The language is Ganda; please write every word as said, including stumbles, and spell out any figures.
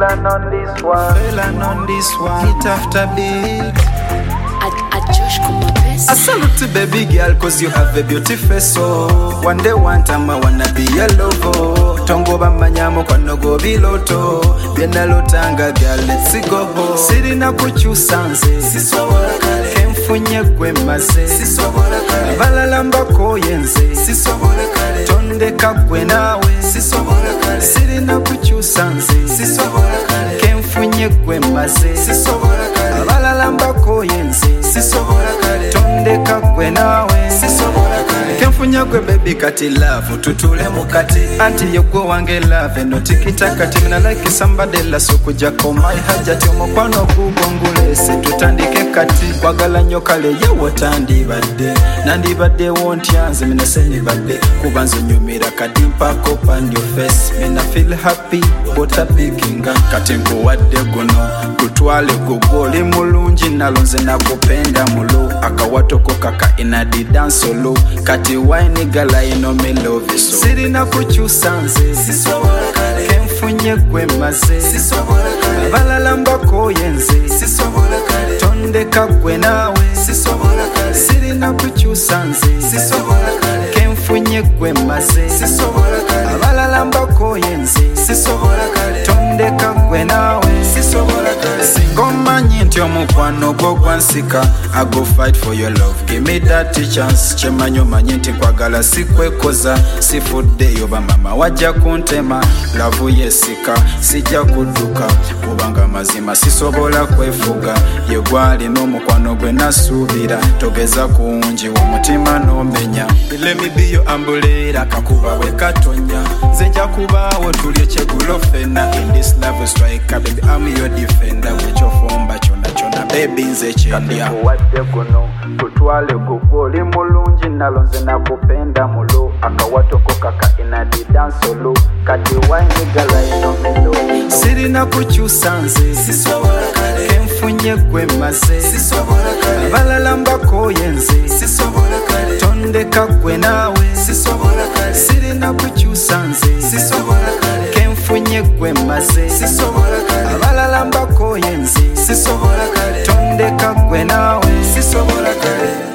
Feeling on this one, feeling on this one, hit after beat. I salute to baby girl cause you have a beautiful face. So one day one time I wanna be your lover. Tongo bamanyamo kwa nogo biloto. Biena lotanga girl let's go. Siri na kuchusanze siswabora kale. Kemfunye kwe maze siswabora kale. Balalamba koyenze siswabora kale. Tondeka kwe nawe siswabora kale. Siri na kuchusanze siswabora kale. Kemfunye kwe maze siswabora kale. Balalamba koyenze siswabora kale. Tondeka kwe nawe sisobora kale. Kemfunya kwe baby kati love tutule mukati. Anti yokwe wange love no tikita kati. Mina like somebody la sokuja komai hajati omukwano gugongule se tutandike kati. Wagala nyokale ye wotandi badde. Nandi badde won't yanze mina seni badde. Kubanzo nyumira kadimpa kopa on your face. Mina feel happy bota pikinga. Kati mku wade guno kutwale gugoli mulunji nalonze na kupenda mulu. Akawato kaka ina di dance solo. Kati wine gala ino me love so. Siri na kuchusanze siswabora kale. Kemfunye kwe maze siswabora kale. Balalamba koyenze siswabora kale. Tondeka kwe nawe siswabora kale. Siri na kuchusanze siswabora kale. Kemfunye kwe maze siswabora kale. Balalamba koyenze siswabora kale. Tondeka kwe nawe siswabora kale. Singoma nyinti omukwano gwo gwansika. I go fight for your love, give me that chance. Chemanyo manyinti kwagala sikwekoza. Sifudde yoba mama wajja kuntema. Lavu yesika, sijja kuduka. Kubanga mazima sisobola kwefuga. Yegwali n'omukwano gwe nasuubira. Togeza kunji omutima n'omenya. Let me be your umbrella, kakuba we katonya. Zenja kubawo tulye kyegulo fena. In this love striker, baby I'm your defender. Wechofomba chona chona baby nze chendya. Wadde guno tutwale gugoli mulungi nalonze nakupenda mulu. Akawatoko kaka ina di dance solo. Kati wine gala ino melo. Siri na kuchusanze siswabora kale. Kemfunye kwe maze siswabora kale. Balalamba koyenze siswabora kale. Tondeka kwe nawe siswabora kale. Siri na kuchusanze siswabora kale. Kemfunye kwe maze siswabora kale. Balalamba koyenze siswabora kale. Tondeka kwe nawe sisobora kale.